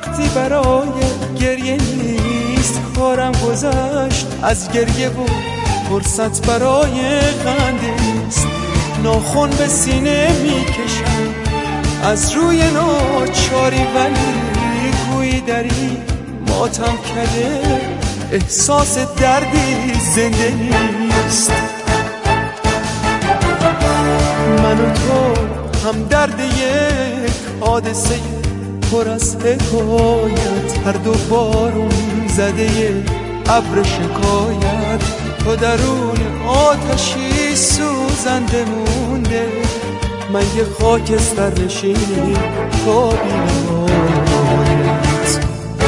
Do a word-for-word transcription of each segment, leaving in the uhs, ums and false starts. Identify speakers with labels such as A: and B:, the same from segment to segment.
A: وقتی برای گریه نیست، کارم گذشت از گریه و فرصت برای خنده نیست. ناخن به سینه میکشم از روی ناچاری، ولی گویی دری ماتم کرده، احساس دردی زنده نیست. من و تو هم درد یک حادثه پر از حکایت، هر دو بارون زده ابر شکایت. تو درون آتشی سوزنده مونده، من یه خاکستر نشین تا بی‌نهایت.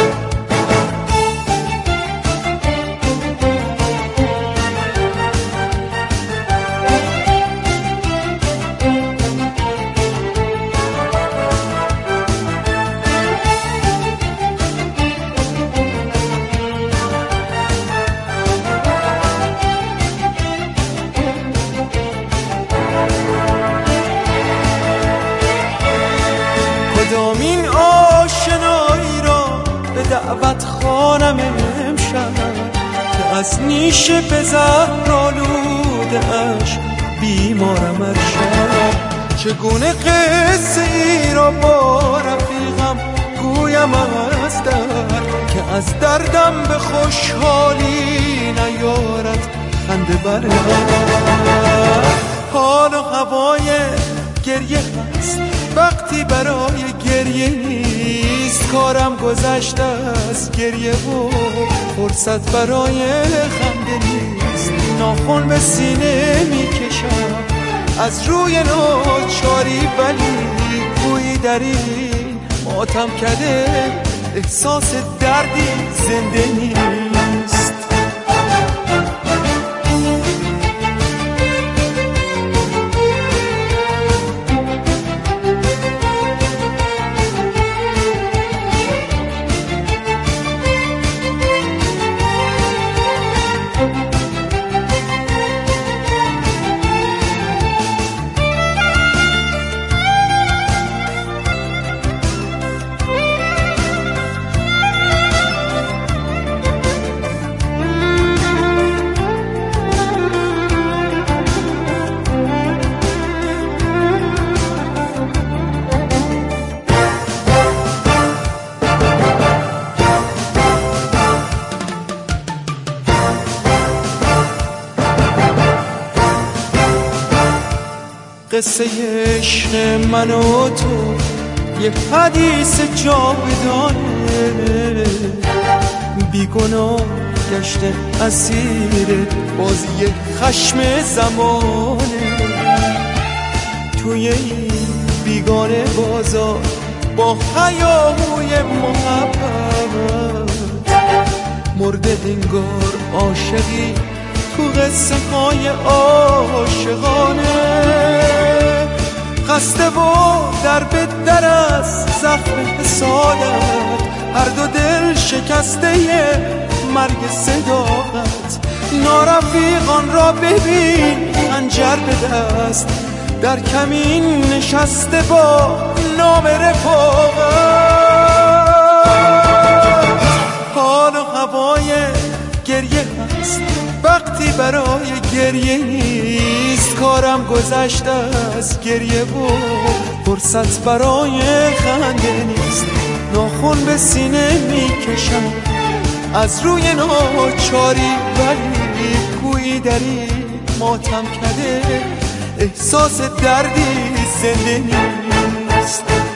A: کدامین آشنایی را به دعوت خوانم امشب، که از نیش به زهر آلوده اش بیمارم ارشب. چگونه قصه ای را با رفیقم گویم از در، که از دردم به خوشحالی نیارد خنده برد. حال و هوای گریه هست وقتی برای گریه نیست، کارم گذشته از گریه و فرصت برای خنده نیست. ناخن به سینه میکشم از روی ناچاری، ولی گویی در این ماتم کرده، احساس دردی زنده نیست. قصه عشق من و تو یه حدیث جاودانه، بیگناه گشته اسیر بازی خشم زمانه. توی این بیگانه بازار با هیاهوی محبت، مرده انگار عاشقی تو قصه های عاشقانه. خسته و در به در از زخم حسادت، هر دو دل شکسته مرگ صداقت. نارفیقان را ببین خنجر به دست، در کمین نشسته با نام رفاقت. حال و هوای گریه هست وقتی برای گریه نیست، کارم گذشته از گریه و فرصت برای خنده نیست. ناخن به سینه میکشم از روی ناچاری، ولی گویی دری ماتم کرده، احساس دردی زنده نیست.